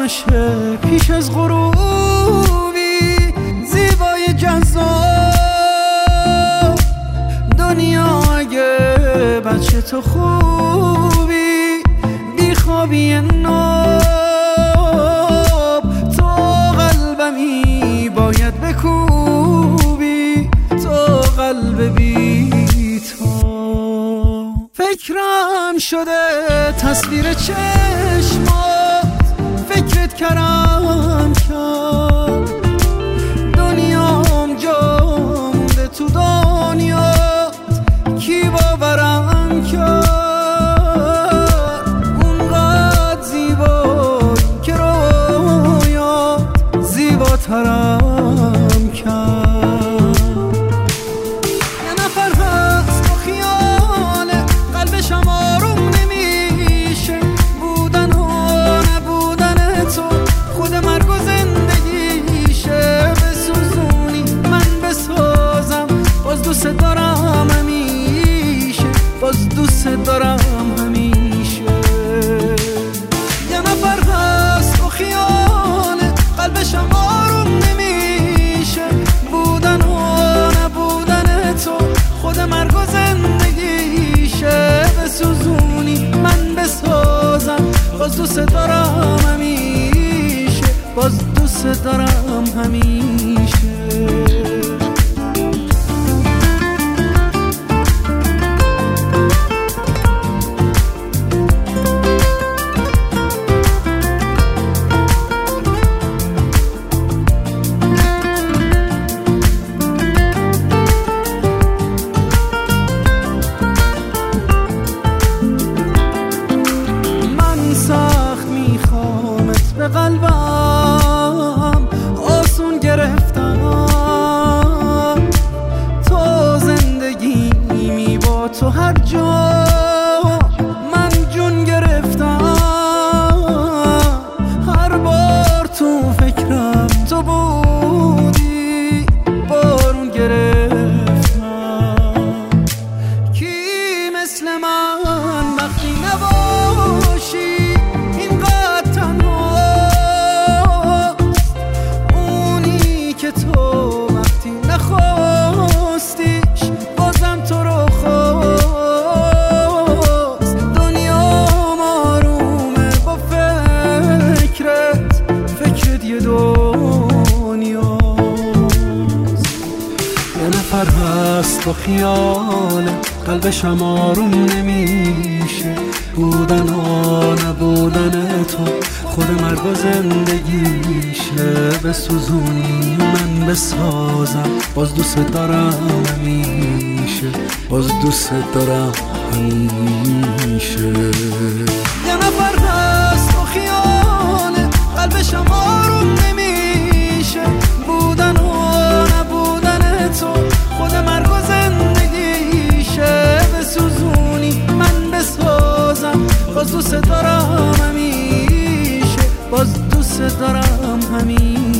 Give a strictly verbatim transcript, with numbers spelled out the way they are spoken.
آرامشه پیش از غروبی زیبای جذاب دنیا اگه بچه تو خوبی بیخوابی ناب تو قلبمی باید بکوبی تو قلب بی تو فکرم شده تصویر چشمات فکرت کردم کرد دنیام جا مونده تو دنیات کی باورم کرد اونقدر زیبایی که رویات زیباترم کرد یه نفر هست با خیاله قلبشم آروم نمیشه بودن و نبودن تو خود مرگ و زندگیشه بسوزونی من بسازم باز دوست دارم همیشه باز دوست دارم همیشه یه نفر هست با خیاله قلبشم آروم نمیشه بودن و نبودن تو خود مرگ و زندگیشه بسوزونی من بسازم باز دوست دارم همیشه باز دوست دارم همیشه سخت میخوامت به قلبم آسون گرفتم تو زندگی می با تو هر جا من جون گرفتم هر بار تو فکرم تو بودی بارون گرفتم کی مثل من وقتی نباشی هست با خیال قلبشم آروم نمیشه بودن و نبودن تو خود مرگ و زندگیشه بسوزونی من بسازم باز دوست دارم همیشه باز دوست دارم همیشه یه نفر هست با خیال قلبشم آروم نمیشه بودن و نبودن تو خود مرگ و زندگیشه بسوزونی من بسازم باز دوست دارم همیشه باز دوست دارم همیشه